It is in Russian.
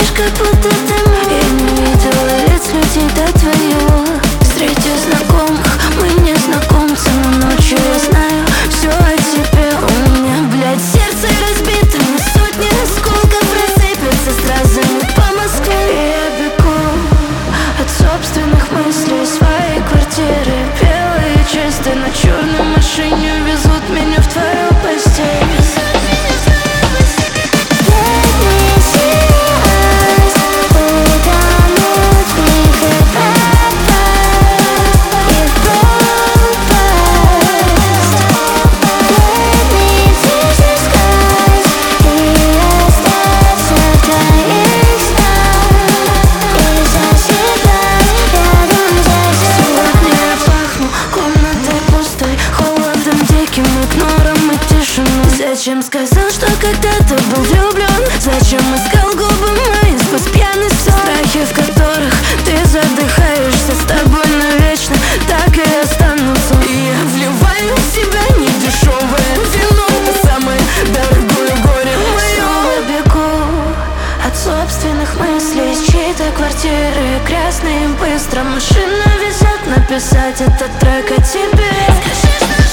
говоришь, как будто ты мой. Я не видела лиц людей до твоего. Встретив знакомых, мы не знакомцы, но ночью я знаю все о тебе. У меня, блядь, сердце разбито на сотни осколков, рассыпется стразами по Москве. И я бегу от собственных мыслей своей квартиры, белой и чистой, на черной машине везут меня в твою постель. Зачем сказал, что когда-то был влюблен? Зачем искал губы мои сквозь пьяность? Все страхи, в которых ты задыхаешься, с тобой навечно так и останутся. И я вливаю в себя недешевое вино, это самое дорогое горе мое. Снова бегу от собственных мыслей из чьей-то квартиры, грязно и быстро машина везет написать этот трек о тебе. Скажи, что